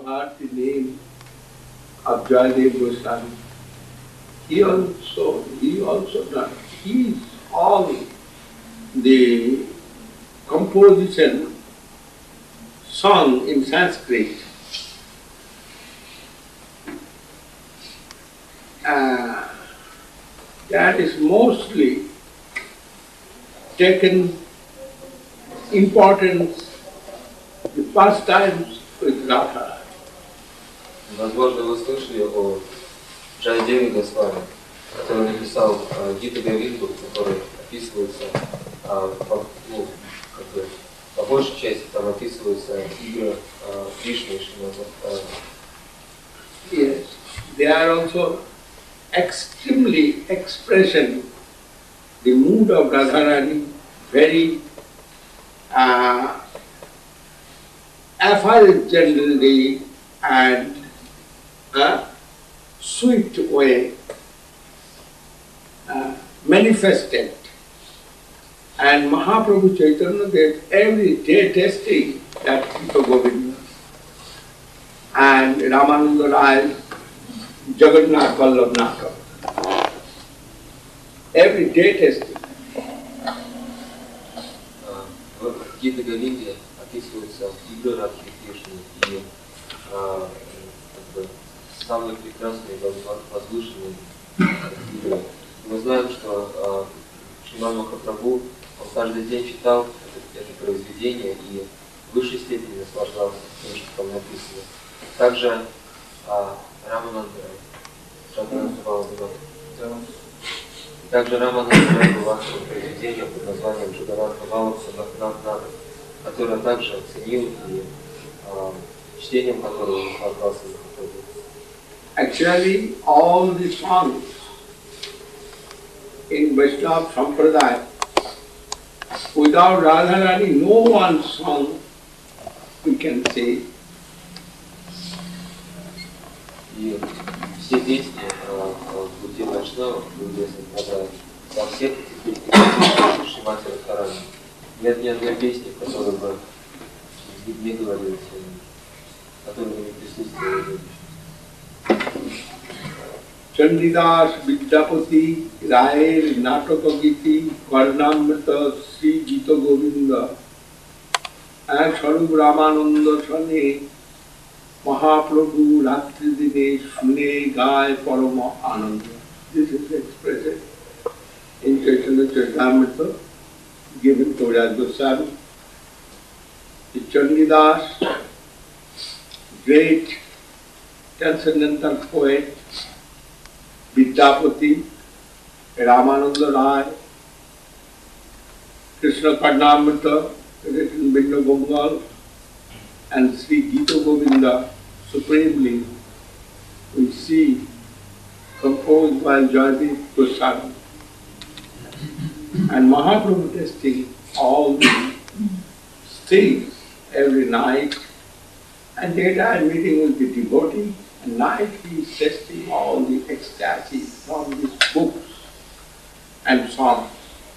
heard the name of Jayadev Goswami. He also done. He is all the composition sung in Sanskrit. That is mostly taken importance the pastimes with Radha. Возможно, вы слышали о Джайадеве Госвами, который написал Гита Говинду, который описывается, по большей части там описываются игры Кришны и Шримад. Yes, they are also extremely expression the mood of Radharani, very effulgently and sweet way manifested. And Mahaprabhu Chaitanya Dev every day testing that Gita Govinda. And Ramananda Rai, Jagannath Vallabh Natak. Every day testing. В Гита Говинде описываются игры Радхи Кришны и самые прекрасные возвышенные игры. Мы знаем, что Шримад Махапрабху, он каждый день читал это произведение и в высшей степени наслаждался тем, что там написано. Также Рамананда Рай было автором произведения под названием Джагаратха Валабха Нагнада, которое также оценил и чтением которого наслаждался Махапрабху. Actually, all the songs in Vaishnava Sampradaya, without Radharani, no one song we can say. И все песни в Будде Вайшнава, в Будде Сампрадая, во всех этих песнях Шримати Радхарани, нет ни одной песни, в которой бы не говорилось о нем, которой не присутствовали. Chandidas Vidyapati Rayer Natakagiti Karnamrita Sri Gita Govinda and Sarup Ramananda Sane Mahaprabhu Ratri Dine Sune Gai Parama Ananda. This is expressed in Chaitanya Charitamrita given to Vyasa Goswami. The Chandidas, great transcendental poet, Vidyapati, Ramananda Rai, Krishna Karnamrita, written Bindu Gopal, and Sri Gita Govinda, supremely, we see, composed by Jayadev Goswami. And Mahaprabhu testing all the things every night, and daytime meeting with the devotee, and night he is testing all the ecstasy from these books and songs.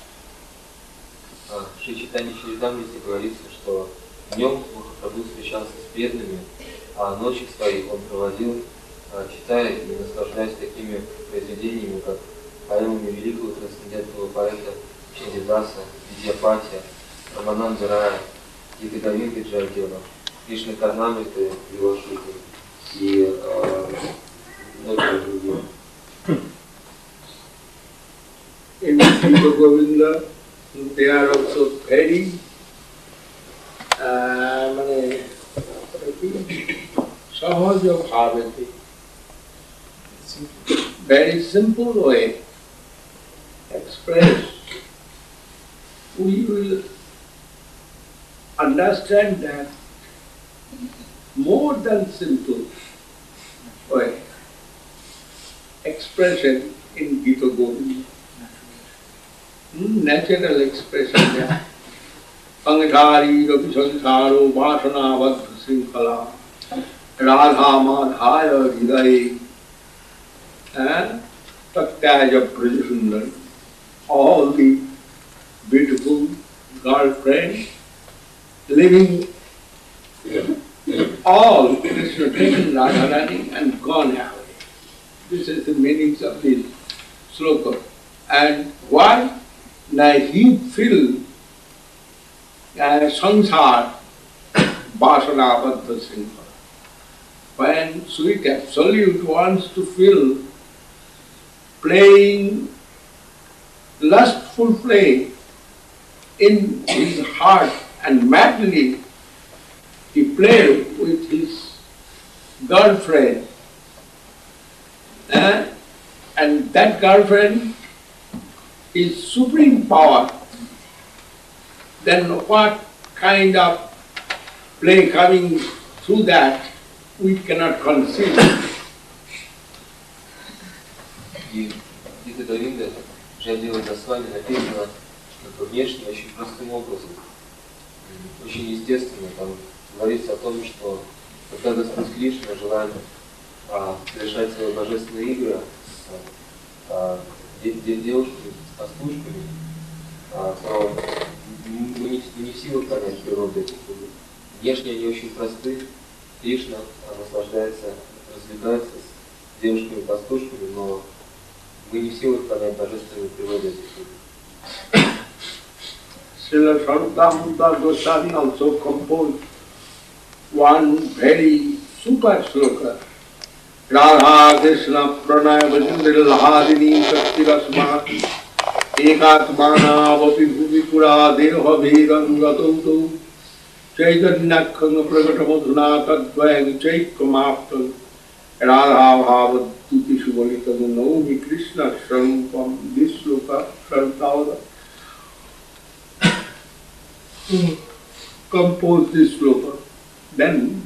В Шри Чайтанья Чаритамрите говорится, что днем Махапрабху встречался с преданными, а ночи свои он проводил, читая и наслаждаясь такими произведениями, как поэмами великого трансцендентного поэта Чандидаса, Видьяпати, Рамананда Рая, Гита Говинды Джайадева, Кришна Карнамриты, его шуты и многие другие. In Gita Govinda, they are also very Sahaja Bhavati, very simple way expressed. We will understand that more than simple way expression in Gita Govinda. Natural expression there. Pangdhari ravi sansaro vasana vadha srinkala radha madhaya hridaye and taktaja prajasundar. All the beautiful girlfriends living all Krishna taken Radharani and gone away. This is the meaning of this sloka. And why? Now he filled sansar vasana baddha singha. When sweet absolute wants to feel playing lustful play in his heart and madly he played with his girlfriend, and that girlfriend is supreme power, then what kind of play coming through that we cannot conceive. И Гита Говинда Джайдева Госвами написано внешне очень простым образом, очень естественно. Там говорится о том, что когда Господь Кришна желает совершать свои божественные игры с девушками, с пастушками, то мы не в силах понять природу этих игр. Внешне они очень просты. Кришна наслаждается, развлекается с девушками-пастушками, но мы не в силах понять божественную природу этих игр. Srila Sarvabhauma Goswami also composed one very super sloka. Radha Krishna Pranaya Vajindra Lahadini Shakti Rasma Ekatmana Vapi Bhuvipura Deha Vedam Gatantu Chaitanyakkhanga Pragatamadhuna Tadvayang Chaitkamaptam Radha Bhavaduti Shubhalitam Naumi Krishna Sharupam. This sloka Sarvabhauma compose this sloka. Then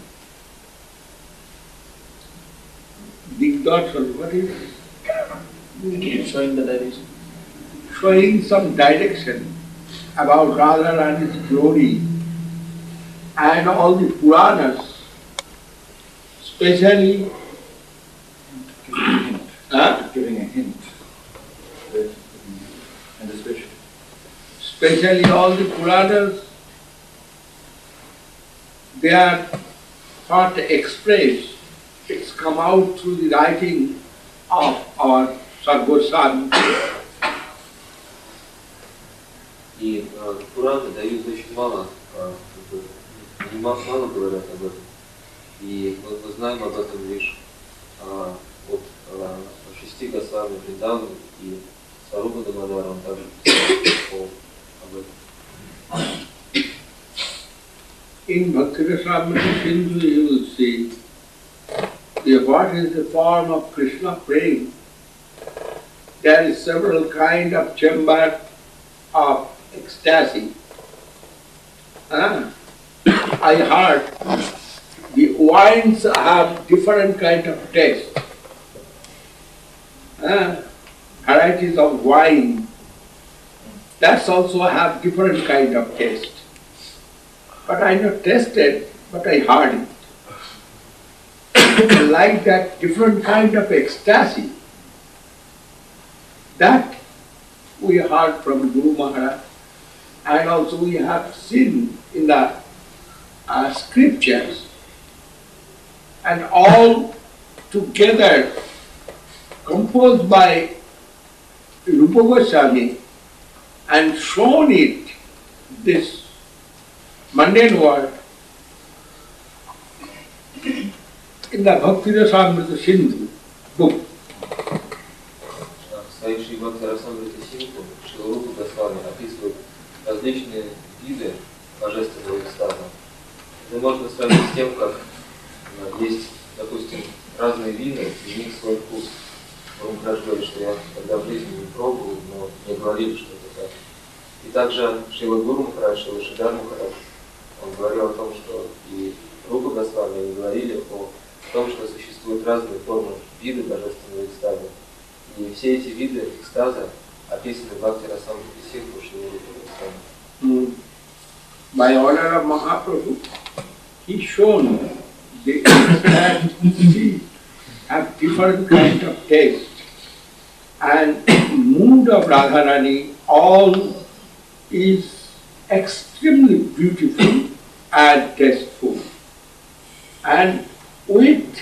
Digdarshan, what is it? Showing the direction. Showing some direction about Radharani's glory and all the Puranas, especially Giving a hint. And especially all the Puranas, they are not expressed. It's come out through the writing of our Sargoswami. И Пураны дают очень мало, мало говорят об этом. И мы знаем об этом лишь от 6 Госвами Вриндавана и Сарупа Дамодара, он также писал об этом. In Bhakti-rasamrita Sindhu you will see what is the form of Krishna praying. There is several kind of chamber of ecstasy. I heard the wines have different kind of taste. Varieties of wine, that's also have different kind of taste. But I not tasted, but I heard it. Like that different kind of ecstasy, that we heard from Guru Maharaj, and also we have seen in the scriptures, and all together composed by Rupa Goswami and shown it, this mundane world, in the Bhakti-rasamrita Sindhu book. В своей Шри Бхакти-расамрите Синдху Шрила Рупа Госвами описывает различные виды божественного экстаза. Это можно сравнить с тем, как есть, допустим, разные вина, и у них свой вкус. Гуру Махарадж говорит, что я тогда в жизни не пробовал, но мне говорили, что это так. И также Шрила Гуру Махарадж, Шрила Шридар Махарадж, он говорил о том, что и Рупа Госвами, они говорили о том, что существуют разные формы, виды божественного экстаза. И все эти виды экстаза описаны в Бхакти-расамрите Синдху Шрила Рупа Госвами. By order of Mahaprabhu, he shown the ecstasy have different kind of taste, and mood of Radharani all is extremely beautiful and tasteful. And with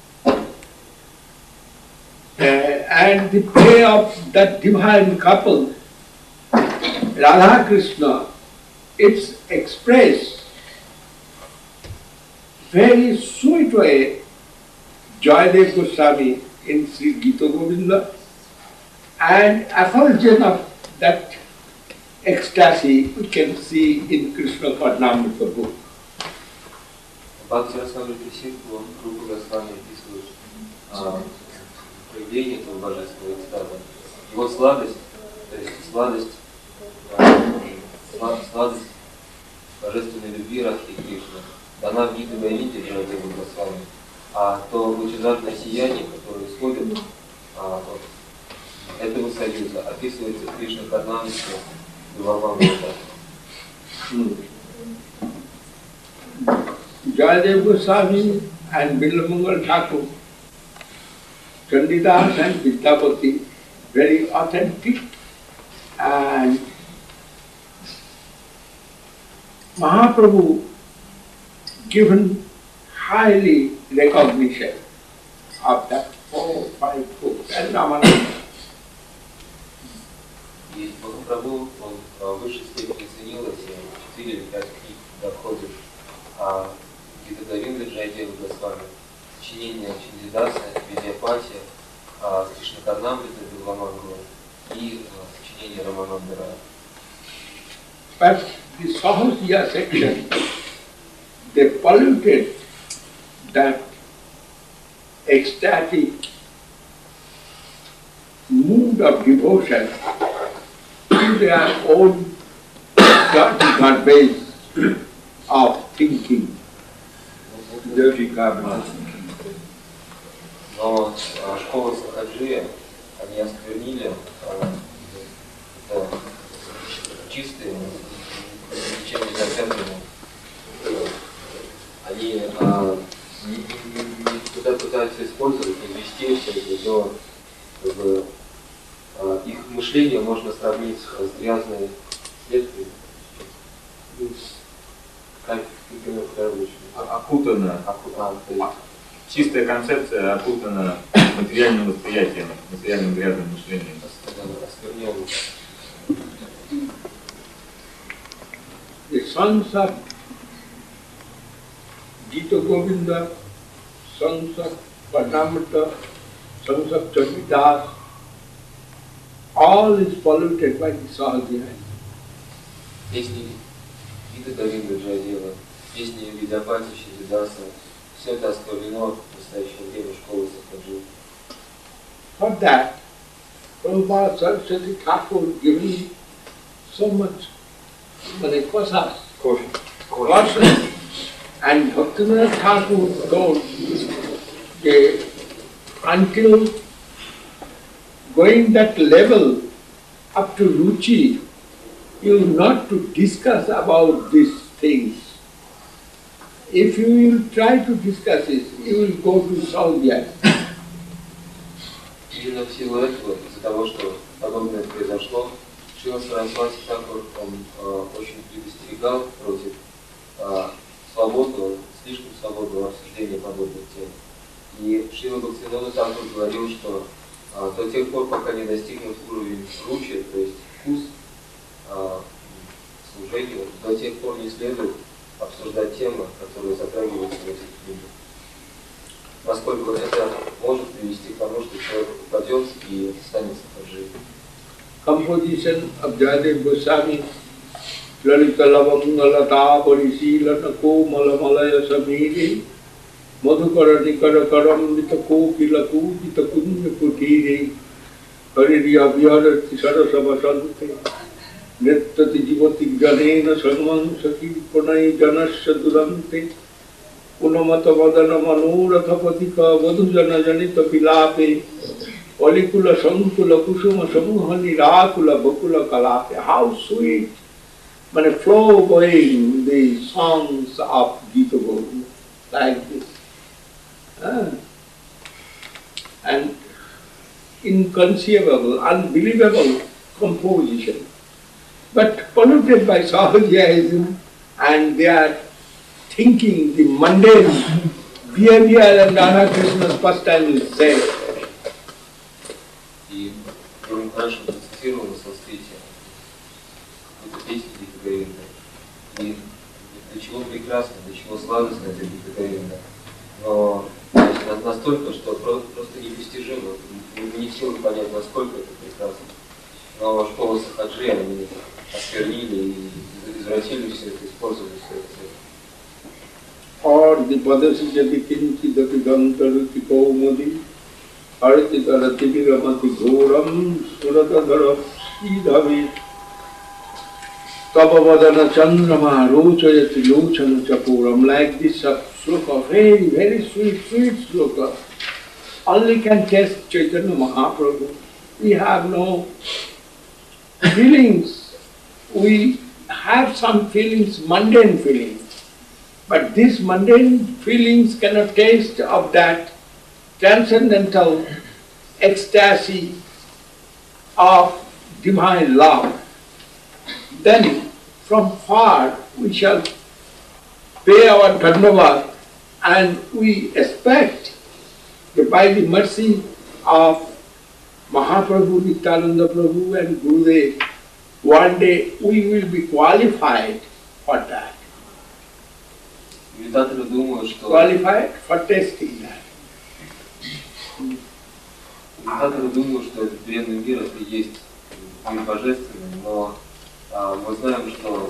and the play of that divine couple, Radha Krishna, it's expressed very sweet way, Jayadev Goswami in Sri Gita Govinda, and effulgence of that ecstasy we can see in Krishna Padnamrita book. Бхакти Расамрita Ситху Рупа Госвами описывает проявление этого божественного экстаза. Его сладость, то есть сладость божественной любви Радхи Кришны дана в Гита Говинде Джайадеву Госвами, а то лучезарное сияние, которое исходит от этого союза, описывается в Кришна Паднамрите Гаварвамрita. Jayadev Goswami and Bilamangal Thakur, Chandidas and Vidyapati, very authentic, and Mahaprabhu given highly recognition of that 4 or 5 books and Ramananda. И Махапрабху, он в высшей степени ценил эти 4 или 5 книг доходов Гита Говинды Джайадевы Госвами, сочинения Чандидаса, Видьяпати, Кришна Карнамрита Биламангала и сочинения Рамананда Рая. But the Sahasya section, they polluted that ecstatic mood of devotion to their own dirty garbage of thinking. Dirty garbage. Но школы Сахаджия, они осквернили это чистые, ничем не запятнанные. Они пытаются использовать, инвестировать в это, но как бы, их мышление можно сравнить с грязной сеткой. Как Окутана. Чистая концепция окутана материальным восприятием, материальным грязным мышлением. The sons of Gita Govinda, sons of Padnamrita, sons of Chandidas, all is polluted by the Sahasya. Песни Гита Говинды Джайадева, песни Видьяпати Чандидаса, все это осквернено в настоящее время школы Сахаджи. For that, Prabhupada Saraswati Thakur giving so much kosas, and Bhaktivinoda Thakur told that until going that level up to Ruchi, you not to discuss about these things. If you will try to discuss it, you will go to Saudi. Именно в силу этого, из-за того, что подобное произошло, Шрила Сарасвати Тхакур, он очень предостерегал против свободного, слишком свободного обсуждения подобных тем. И Шрила Бхактивинода Тхакур говорил, что до тех пор, пока не достигнут уровень ручи, то есть вкус служению, до тех пор не следует обсуждать темы, которые затрагиваются в этих книгах. Поскольку это может привести к тому, что человек упадет и станет сахаджи. Composition of Jayadev Goswami, Lalita Lavangalata Parisila Komala Malaya Samiri, Madhukara Nikara Karam Vitako Kilaku Vitakunja Kutiri, Hariya Vyarati Sarasavasante, Nettati Jivati Janena Sarman Saki Pranai Janasya Durante, Unamata Vadana Manura Thapatika Vadujana Janita Pilape, Olikula Sankula Kusuma Samuhani Rakula Bakula Kalape. How sweet, when a flow going the songs of Gita Govinda, like this. And inconceivable, unbelievable composition, but polluted by Sahajyaism, and they are thinking the mundane behavior and Radha Krishna's first time is said. И Гуру Махарадж процитировал на санскрите эту песню Гита Говинда. И для чего прекрасно, для чего сладостно это Гита Говинда. Но настолько, что просто непостижимо. Мы не в силах понять, насколько это прекрасно. Но школы Сахаджи, они осквернили и извратили все это, использовали все это. Or the Padasi Jadi Kinchi Dati Gantaruti Kaumadi Arati Tarati Viramati Ghoram Surata Dharap Idhavi Tapavadana Chandrama Rochayati Lochana Chapuram. Like this sloka, very, very sweet sloka. Only can taste Chaitanya Mahaprabhu. We have no feelings. We have some feelings, mundane feelings. But these mundane feelings cannot taste of that transcendental ecstasy of divine love. Then from far we shall pay our dhanavad, and we expect that by the mercy of Mahaprabhu, Nityananda Prabhu and Gurudev, one day we will be qualified for that. Медитаторы думают, что... Qualified for tasting that. Медитаторы думают, что этот бренный мир это и есть мир божественный, но мы знаем, что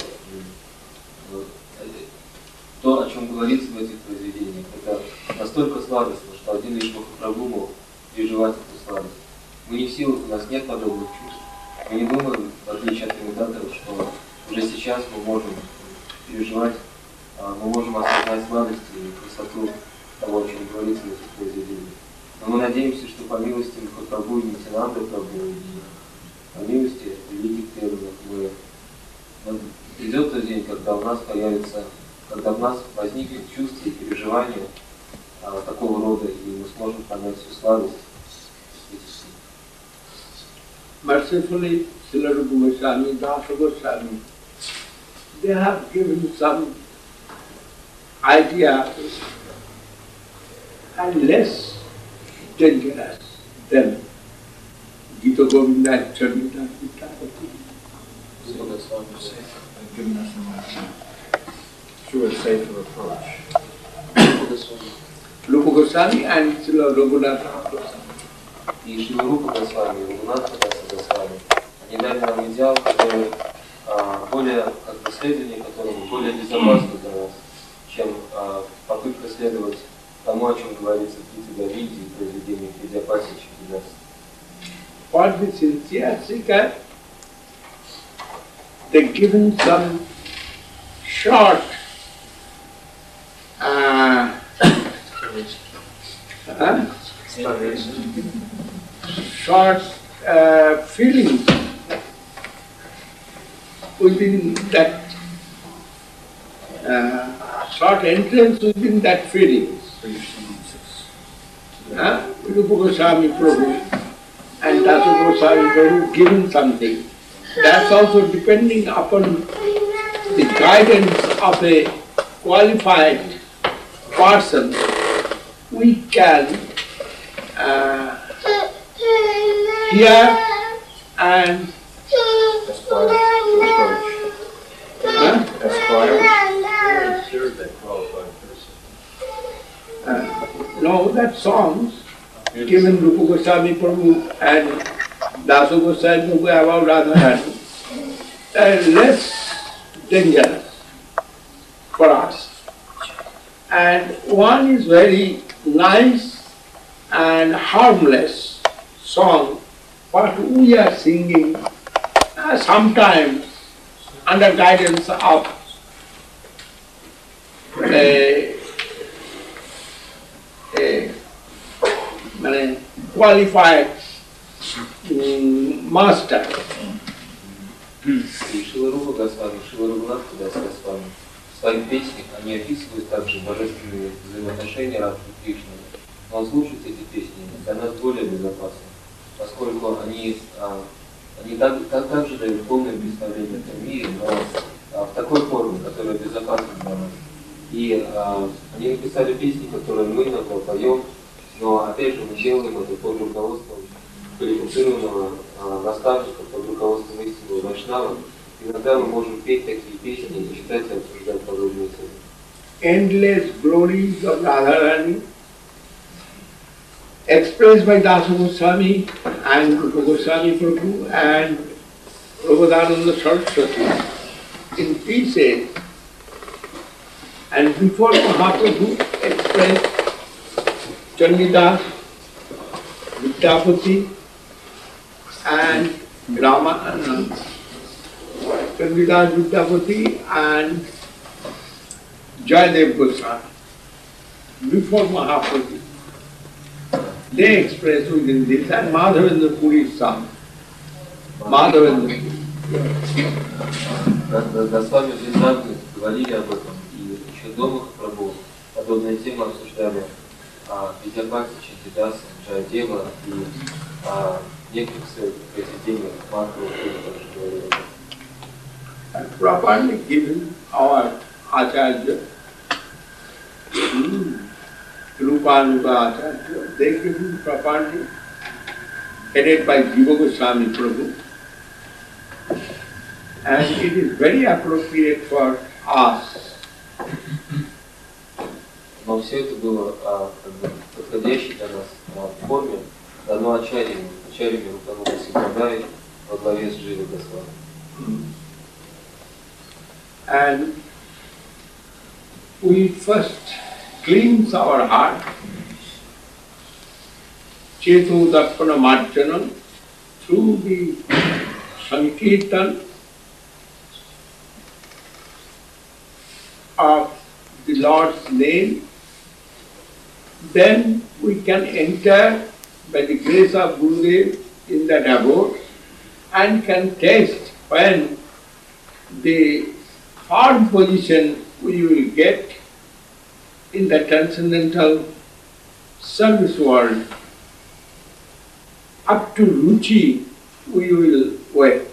то, о чем говорится в этих произведениях, это настолько сладостно, что один лишь Махапрабху мог переживать эту сладость. Мы не в силах, у нас нет подобных чувств. Мы не думаем, в отличие от медитаторов, что уже сейчас мы можем переживать, мы можем осознать сладость и красоту того, о чем говорится в этих произведениях. Но мы надеемся, что по милости Махапрабху и Нитянанды Прабху, и по милости великих преданных придет тот день, когда у нас появится, когда в нас возникнет чувство и переживание такого рода, и мы сможем понять всю сладость. Mercifully, Srila Rupa Goswami, Dasa Goswami, they have given some idea and less dangerous than Gita Govinda and Charmita Gita. Given us a sure, safer approach. Rupa Goswami and Srila Raghunath Goswami. И Шрила Рупа Госвами, и Рагунатха Госвами, они дали нам идеал, который более, следование которому более безопасно для нас, чем попытка следовать тому, о чем говорится в Гите Говинде и произведениях Видьяпасича и Видаса. For the sincere seeker, they've given some short feelings within that short entrance within that feelings. Rupa Goswami Prabhu and Dasa Goswami Prabhu given something. That's also depending upon the guidance of a qualified person. We can hear and Aspire that qualified person. no, that songs given Rupa Goswami Prabhu and Dasa Goswami Prabhu about Radharani are less dangerous for us. And one is very nice and harmless song what we are singing sometimes under guidance of a qualified master. И Шрила Рупа Госвами, Шрила Рагунатха Госвами в своих песнях они описывают также божественные взаимоотношения Радхи и Кришны. Но слушать эти песни для нас более безопасно, поскольку они также дают полное представление о этом мире, но в такой форме, которая безопасна для нас. И они написали песни, которые мы иногда поем, но опять же мы делаем это под руководством квалифицированного наставника, под руководством истинного вайшнава. Иногда мы можем петь такие песни и читать и обсуждать подобные темы. Endless glories of Radharani expressed by Dasa Goswami and Rupa Goswami Prabhu and Prabodhananda Saraswati in pieces, and before Mahaprabhu expressed Chandidas, Vidyapati and Chandidas, Vidyapati and Jayadev Goswami. Before Mahaprabhu, they expressed within this, and Madhavendra Puri's son. Madhavendra Puri. Госвами Вриндавны говорили об этом, и еще до Махапрабху подобные темы обсуждали Видяпати, Чандидаса, Джаядева и некоторых своих произведениях Махапрабху тоже говорили об этом. Properly given our Acharya, Rupanuga Acharya, they give him properly, headed by Jiva Goswami Prabhu. And it is very appropriate for us. Но все это было подходящей для нас в форме дано Ачарьями Рупануга Симхадай во главе с Дживой Госвами. And we first cleanse our heart, Chetu Darpana Marjanam, through the Sankirtan of the Lord's name. Then we can enter by the grace of Gurudev in that abode and can taste when the third position we will get in the transcendental service world. Up to Ruchi we will wait.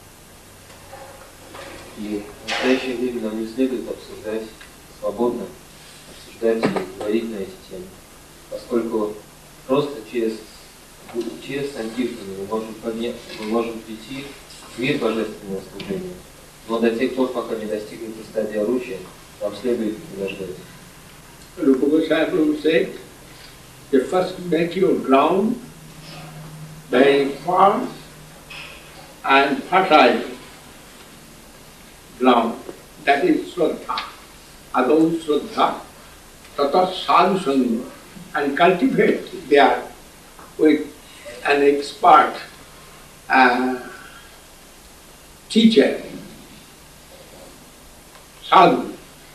И в настоящее время нам не следует обсуждать свободно, обсуждать и говорить на эти темы, поскольку просто через Санкиртану мы можем прийти в мир божественного служения, но до тех пор, пока не достигнута стадия Ручи, нам следует подождать. Rupa Goswami said, you first make your ground very firm and fertile ground. That is Shraddha. Adau Shraddha, Tata Sadhu Sangha, and cultivate there with an expert teacher, sadhu,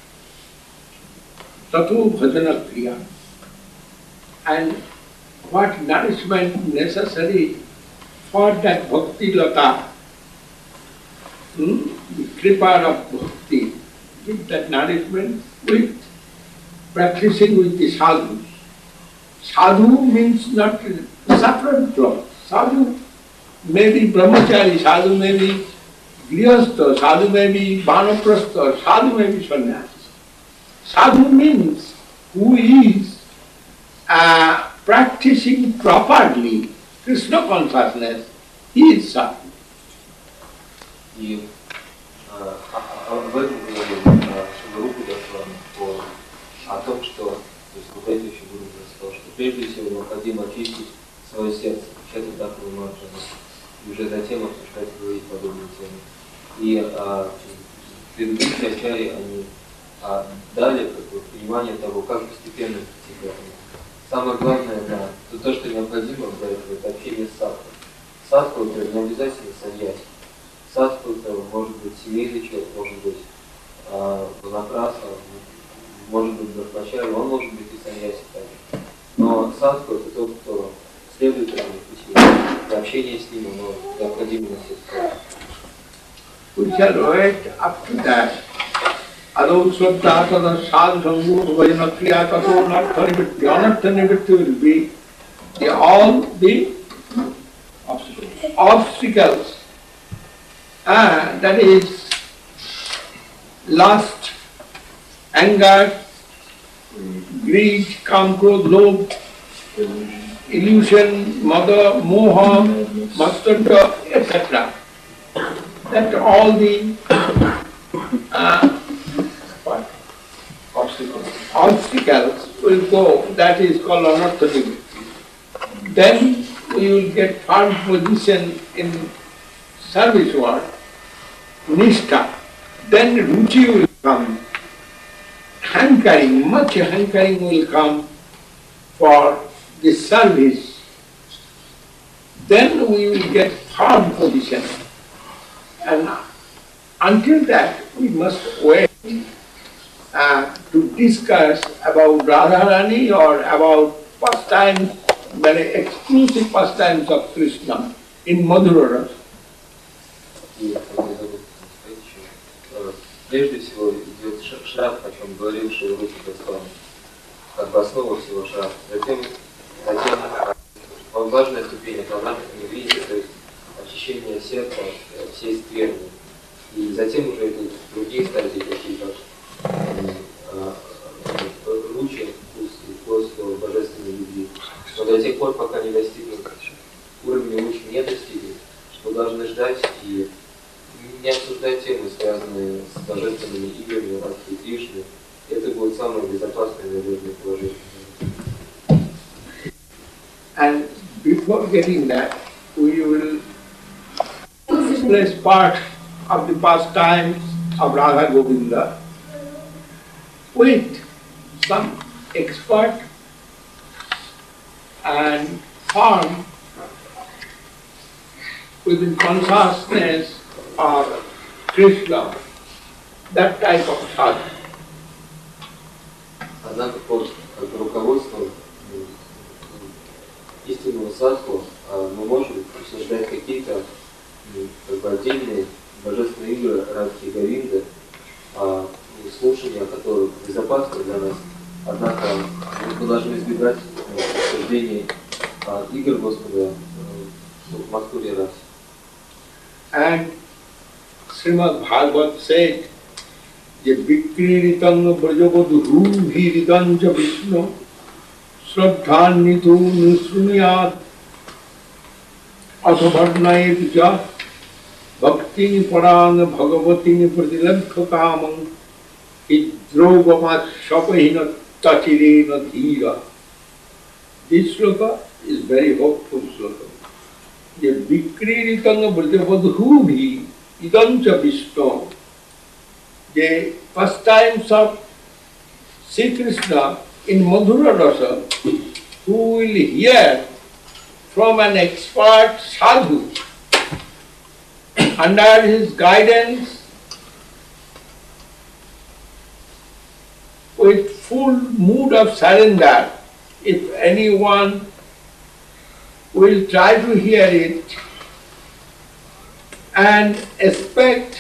tato bhajana kriya. And what nourishment necessary for that bhakti lata, the kripa of bhakti, give that nourishment with practicing with the sadhu. Sadhu means not separate cloth. Sadhu may be brahmachari, sadhu may be grihastha, sadhu may be vanaprastha, sadhu may be sannyasi. Sadhu means who is practicing properly Krishna consciousness, he is sadhu. И об этом говорили Шиларупа Госвами, о том, что, то есть вот это еще Гуру сказал, что прежде всего необходимо очистить свое сердце, начать такую марджану, и уже затем обсуждать и говорить подобные темы. И предыдущие ачарьи, они дали понимание того, как постепенно прийти к этому. Самое главное, то, что необходимо для этого, это общение с садху. Садху это не обязательно саньяси. Садху это может быть семейный человек, может быть ванапраса, может быть брахмачари, он может быть и саньяси также. Но садху это тот, кто следует этому пути. Для общения с ним оно необходимо на все стороны. We shall wait up to that. Adau Shraddha tada sadhu sangho bhajana kriya tato anartha nivritti. Anartha nivritti will be all the obstacles. That is lust anger, greed, kam, krodh, lobh, illusion, mother, moha, matsarya, etc. That all the obstacles will go. That is called anartha. Then we will get firm position in service work, nishtha. Then ruchi will come. Hankering, much hankering will come for the service. Then we will get firm position. And until that, we must wait to discuss about Radharani or about pastimes, very exclusive pastimes of Krishna in Madhura Rasa. Прежде всего идет шраф, о чем говорил Шри Госвами, как бы основа всего шрафа. Затем важная ступень это анарха-ниврити, то есть очищение сердца всей скверны. И затем уже идут другие стадии, такие как ручи, вкус божественной любви. Но до тех пор, пока не достигнут уровня ручи, не достигнут, что должны ждать и не обсуждать темы, связанные с божественными играми, Радхи и Кришны. Это будет самое безопасное и надежное положение. And before getting that, we will place part of the pastimes of Radha Govinda with some expert and firm within consciousness of Krishna, that type of sadhana. Однако под руководством истинного садху мы можем обсуждать какие-то отдельные божественные игры Радхи и Говинды, слушания которых безопасны для нас. Однако мы должны избегать обсуждений игр Господа в Мадхуре Расе. And Srimad Bhagavad said, "Je vikriritang brajavadhu hiridanja Vishnu Shraddhanithu nusrunyat athavarnayet ja bhakti parang bhagavati pradilabdha kamam hidrogamat shapahina tachirena dhira." This sloka is very hopeful sloka. Je vikriritang brajavadhu bhi idancha Vishnu. The pastimes of Sri Krishna in Madhura Rasa, who will hear from an expert sadhu under his guidance with full mood of surrender. If anyone will try to hear it and expect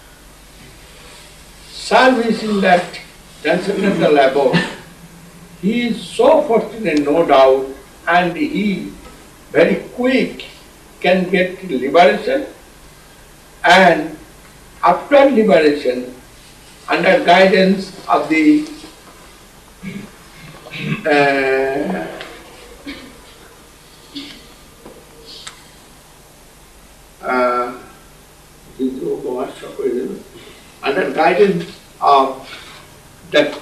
service in that transcendental abode, he is so fortunate, no doubt, and he very quick can get liberation, and after liberation, under guidance of the under guidance of that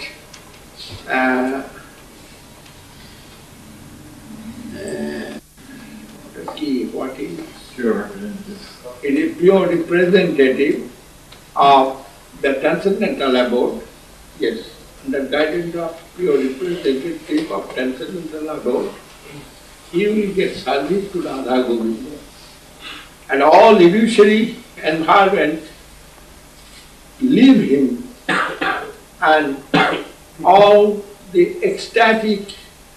what is Pure representative. it is pure representative of the transcendental abode. Yes, under guidance of pure representative of transcendental abode, he will get service to Radha Govinda. And all illusory environment leave him, and all the ecstatic,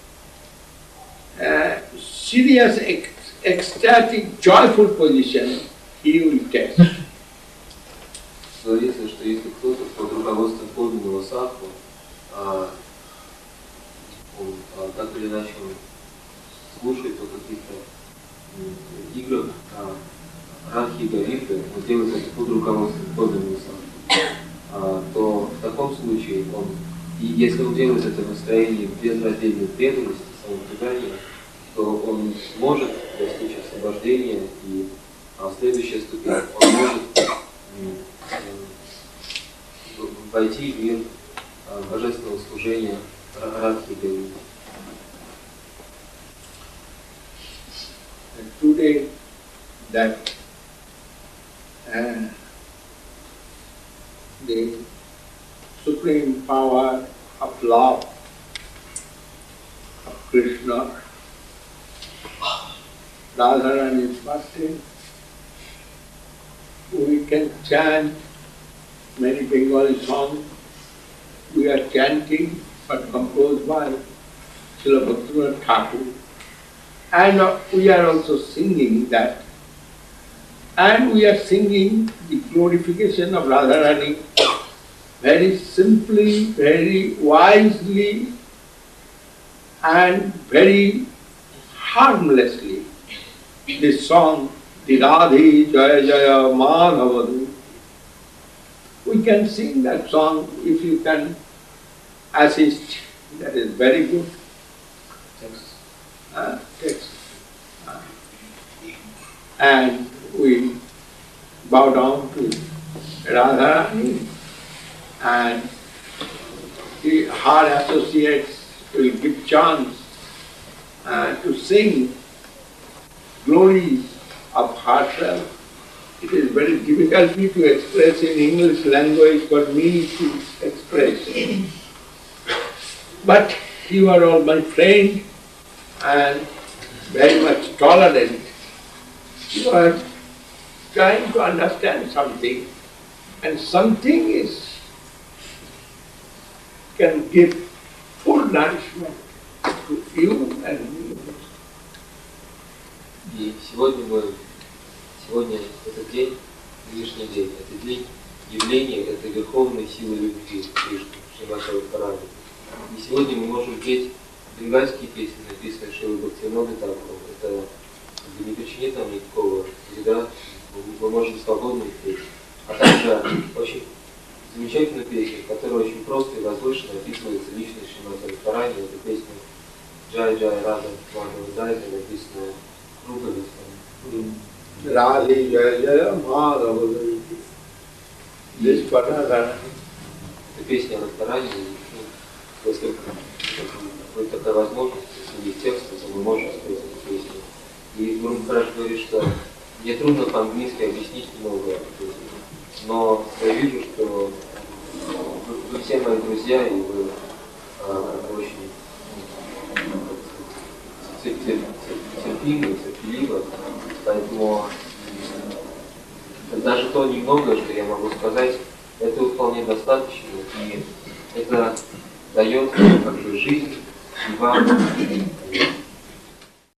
serious, ecstatic, joyful position he will take. Говорится, что если кто-то под руководством подлинного садху, так или иначе он слушает о каких-то играх Радхи и Говинды, он делает это под руководством подлинного садху, то в таком случае и если он делает это в настроении безраздельной преданности, самопредания, то он может достичь освобождения, и следующая ступень, он может войти в мир божественного служения Радхи Деви. Today, that the supreme power of love of Krishna, Radharani's birthday, we can chant many Bengali songs. We are chanting, but composed by Srila Bhaktivinoda Thakur. And we are also singing that. And we are singing the glorification of Radharani very simply, very wisely, and very harmlessly. This song, the Radhe Jaya Jaya Madhavadu. We can sing that song if you can assist. That is very good. Text. And we bow down to Radharani, and her associates will give chance to sing glories of herself. It is very difficult to express in English language for me to express. But you are all my friend and very much tolerant. You are trying to understand something, and something can give full nourishment to you and me. И сегодня этот день, нынешний день, это день явления этой верховной силы любви Кришны, Шримати Радхарани. И сегодня мы можем петь бенгальские песни, написанные Шрилой Бхактивинодой Тхакуром. Это не причинит нам никакого вреда, мы можем свободно петь. А также очень замечательную песню, которая очень просто и возвышенно описывается личность Шримати Радхарани. Это песня Джай Джай Рада Мадхава Дайта, написанная Круговицем. Radhe Jaya Jaya Madhavadu. This for Radharani. Это песня о Радхарани. Если будет такая возможность, если есть текст, то мы можем спеть эту песню. И Гуру Махарадж говорит, что мне трудно по-английски объяснить много, но я вижу, что вы все мои друзья, и вы очень терпимы, терпеливы, поэтому даже то немногое, что я могу сказать, этого вполне достаточно, и это дает как бы жизнь и вам,